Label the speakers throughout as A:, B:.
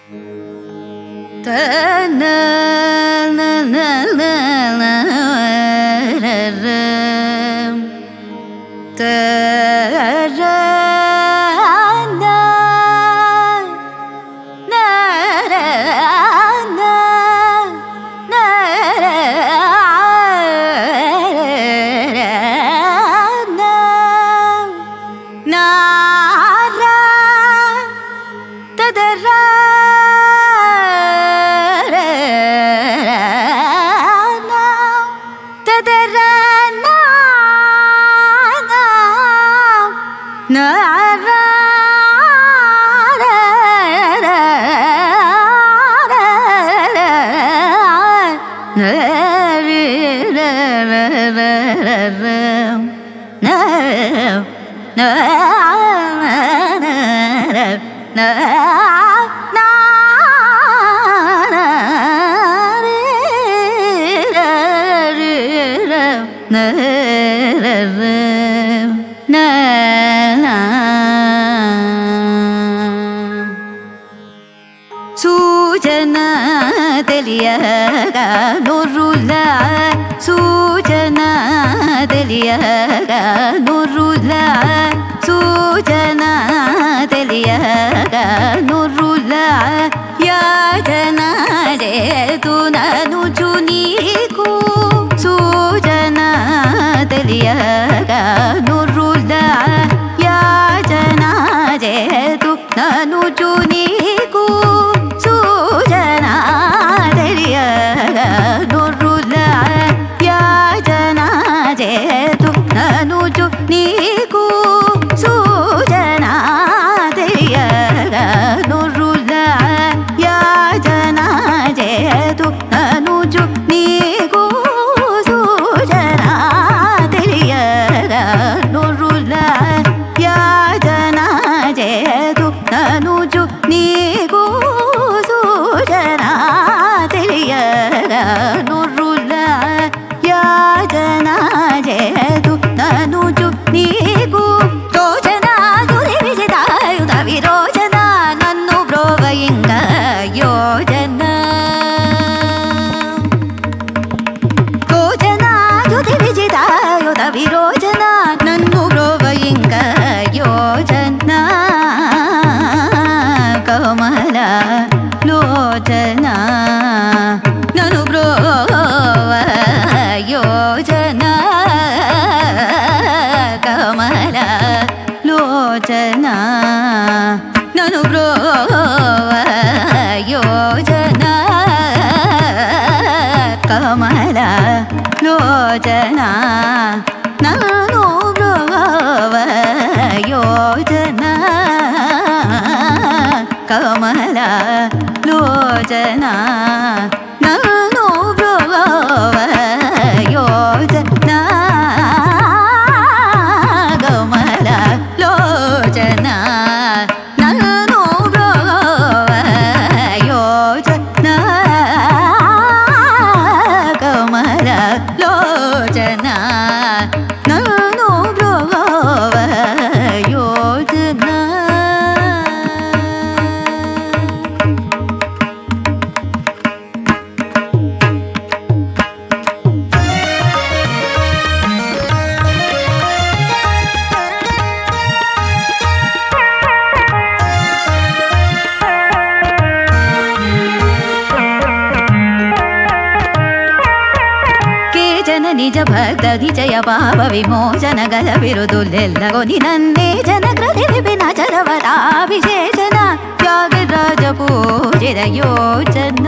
A: సూచనా తెలియగా నొర్రులా సూచనా తెలియగా నొర్రులా సూచనా తెలియగా నొర్రులా యాచనా చేతుననుచు నీకు సూచనా తెలియగా నొర్రులా యాచనా చేతు ననుచు నీకు సూచనా తెలియగా నొర్రులా యాచనా చేతు ననుచు నీకు సూచనా తెలియగా నొర్రులా యాచనా చేతు ననుచు నీకు సూచనా తెలియగా నొర్రులా యాచనా చేతు ననుచు నీకు సూచనా తెలియగా నొర్రులా యాచనా చేతు ననుచు నీకు రోచనా తుది విజితాయుధ విరోచన నన్ను బ్రోవయింగ యోజన రోచనా తుది విజితాయుధ విరోచన నన్ను బ్రోవయింగ యోజన కమల లోచన నన్ను బ్రోవ యోజన కమల లోచన నన్ను బ్రోవ యోజన కమల లోచన నన్ను బ్రోవ యోజన కమల లోచన నన్ను బ్రోవ యోజన కమల లోచన నన్ను బ్రోవ యోజన కమల లోచన నన్ను బ్రోవ యోజన నిజ భక్త నిజయ పాప విమోచన గల బిరుదులెల్లగొని నన్నే జన కృతి విపిన చరవరాభిషేచన త్యాగరాజ పూజిత యోచన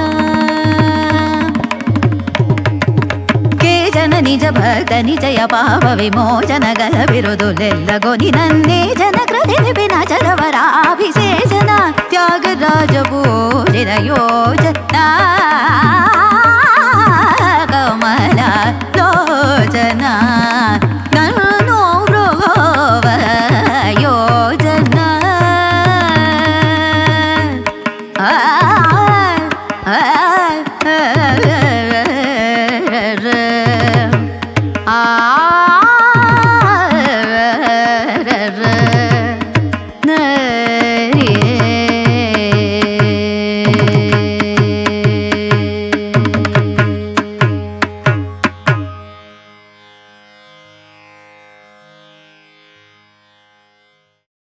A: కేచన నిజ భక్త నిజయ పాప విమోచన గల బిరుదులెల్లగొని నన్నే జన కృతి విపిన చరవరాభిషేచన త్యాగరాజ పూజిత యోచన